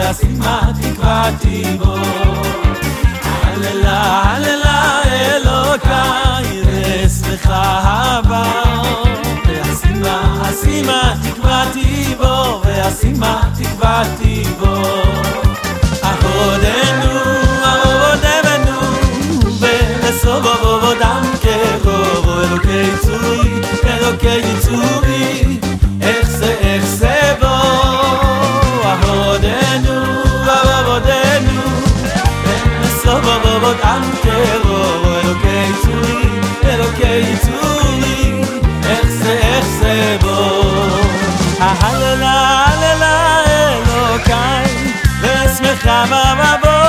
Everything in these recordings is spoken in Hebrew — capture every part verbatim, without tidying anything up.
ואשימה תקוותי בו. הללה הללה אלוקיי ואשמחה בו, ואשימה אשימה תקוותי בו, ואשימה תקוותי בו. עבודנו עבודנו ולסובב עבודם כרוב, אלוקי צורי אלוקי צורי איך זה איך זה בו. עבודנו עבודנו ולסובב עבודם כרוב, אלוקי צורי אלוקי צורי איך זה איך זה בו. הללה הללה אלוקיי ואשמחה בבו,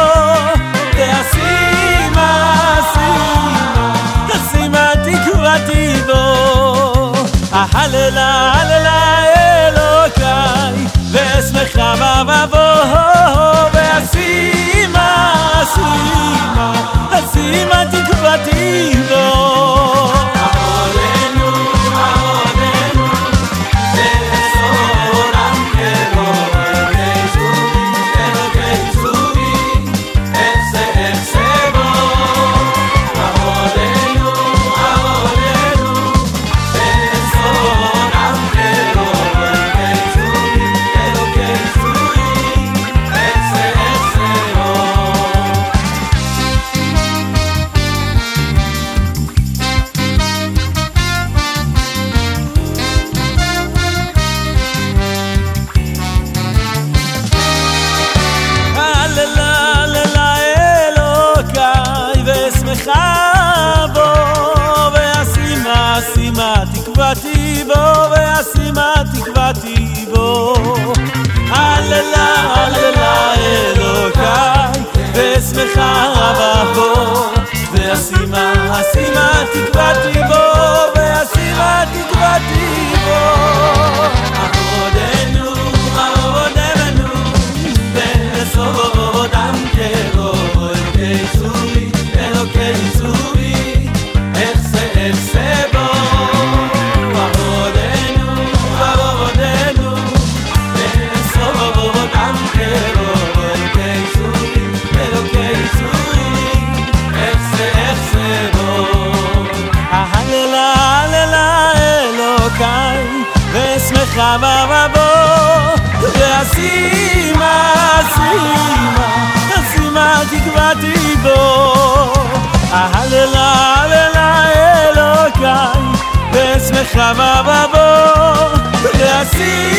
ואשימה אשימה אשימה תקוותי בו. הללה הללה אלוקיי ואשמחה בבו, ואשימה אשימה אשימה תקוותי בו. ואשימה תקוותי בו, ואשימה תקוותי בו. הללה הללה אלוקיי ואשמחה בו, ואשימה אשימה תקוותי בו, ואשימה תקוותי בו. עבודנו עבודנו ולסובב עבודם כרוב, אלוקי צורי אלוקי צורי איך זה איך זה בו. עבודנו עבודנו ולסובב עבודם כרוב, אלוקי צורי אלוקי צורי איך זה איך זה בו. הללה הללה אלוקיי ואשמחה בבו, ואשימה אשימה אשימה תקוותי בו. הללה הללה אלוקיי ואשמחה בבו, ואשימה